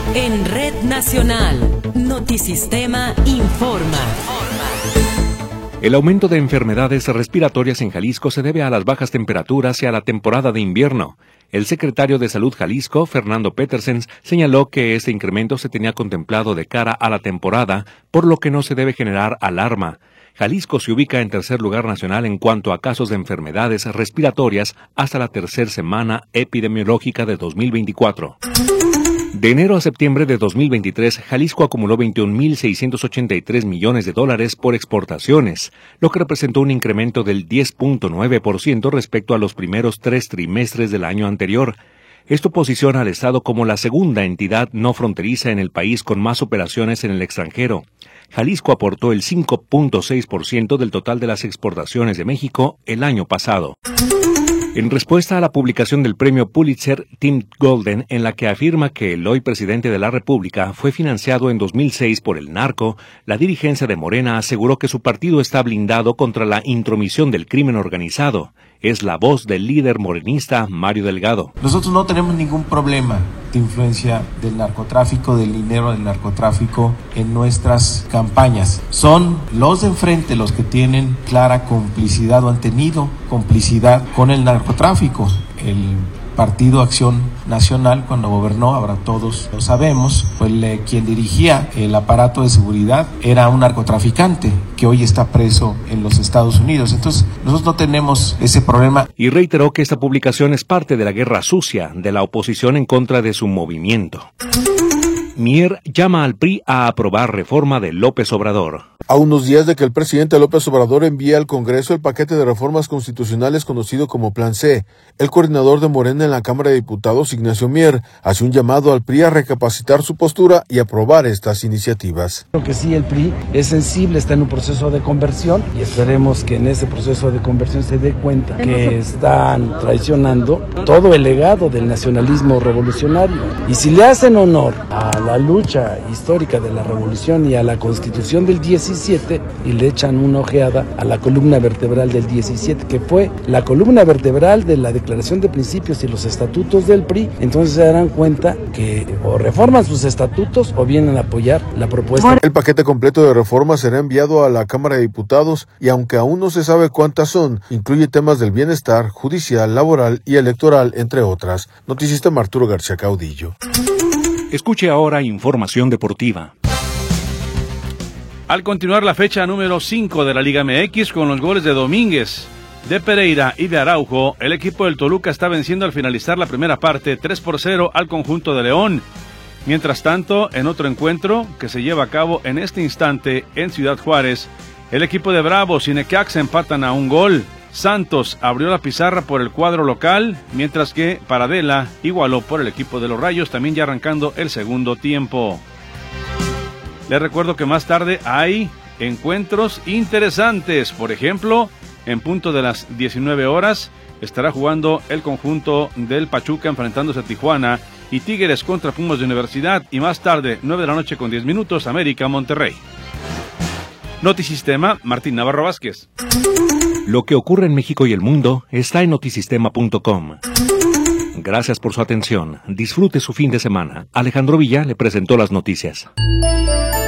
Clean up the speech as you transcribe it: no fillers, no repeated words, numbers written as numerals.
En Red Nacional, Notisistema informa. El aumento de enfermedades respiratorias en Jalisco se debe a las bajas temperaturas y a la temporada de invierno. El secretario de Salud Jalisco, Fernando Petersens, señaló que este incremento se tenía contemplado de cara a la temporada, por lo que no se debe generar alarma. Jalisco se ubica en tercer lugar nacional en cuanto a casos de enfermedades respiratorias hasta la tercera semana epidemiológica de 2024. De enero a septiembre de 2023, Jalisco acumuló $21,683 millones por exportaciones, lo que representó un incremento del 10.9% respecto a los primeros 3 trimestres del año anterior. Esto posiciona al Estado como la segunda entidad no fronteriza en el país con más operaciones en el extranjero. Jalisco aportó el 5.6% del total de las exportaciones de México el año pasado. En respuesta a la publicación del premio Pulitzer, Tim Golden, en la que afirma que el hoy presidente de la República fue financiado en 2006 por el narco, la dirigencia de Morena aseguró que su partido está blindado contra la intromisión del crimen organizado. Es la voz del líder morenista Mario Delgado. Nosotros no tenemos ningún problema de influencia del narcotráfico, del dinero del narcotráfico en nuestras campañas. Son los de enfrente los que tienen clara complicidad o han tenido complicidad con el narcotráfico. El Partido Acción Nacional, cuando gobernó, ahora todos lo sabemos, pues quien dirigía el aparato de seguridad era un narcotraficante que hoy está preso en los Estados Unidos. Entonces, nosotros no tenemos ese problema. Y reiteró que esta publicación es parte de la guerra sucia de la oposición en contra de su movimiento. Mier llama al PRI a aprobar reforma de López Obrador. A unos días de que el presidente López Obrador envíe al Congreso el paquete de reformas constitucionales conocido como Plan C, el coordinador de Morena en la Cámara de Diputados, Ignacio Mier, hace un llamado al PRI a recapacitar su postura y aprobar estas iniciativas. Creo que sí, el PRI es sensible, está en un proceso de conversión y esperemos que en ese proceso de conversión se dé cuenta que están traicionando todo el legado del nacionalismo revolucionario. Y si le hacen honor a la lucha histórica de la revolución y a la Constitución del 17 y le echan una ojeada a la columna vertebral del 17, que fue la columna vertebral de la Declaración de Principios y los estatutos del PRI, entonces se darán cuenta que o reforman sus estatutos o vienen a apoyar la propuesta. El paquete completo de reformas será enviado a la Cámara de Diputados y aunque aún no se sabe cuántas son, incluye temas del bienestar, judicial, laboral y electoral, entre otras. Noticista Arturo García Caudillo. Escuche ahora información deportiva. Al continuar la fecha número 5 de la Liga MX con los goles de Domínguez, de Pereira y de Araujo, el equipo del Toluca está venciendo al finalizar la primera parte 3-0 al conjunto de León. Mientras tanto, en otro encuentro que se lleva a cabo en este instante en Ciudad Juárez, el equipo de Bravos y Necaxa empatan a un gol. Santos abrió la pizarra por el cuadro local, mientras que Paradela igualó por el equipo de los Rayos, también ya arrancando el segundo tiempo. Les recuerdo que más tarde hay encuentros interesantes. Por ejemplo, en punto de las 19 horas estará jugando el conjunto del Pachuca enfrentándose a Tijuana y Tigres contra Pumas de Universidad. Y más tarde, 9 de la noche con 10 minutos, América Monterrey. Notisistema, Martín Navarro Vázquez. Lo que ocurre en México y el mundo está en notisistema.com. Gracias por su atención. Disfrute su fin de semana. Alejandro Villa le presentó las noticias.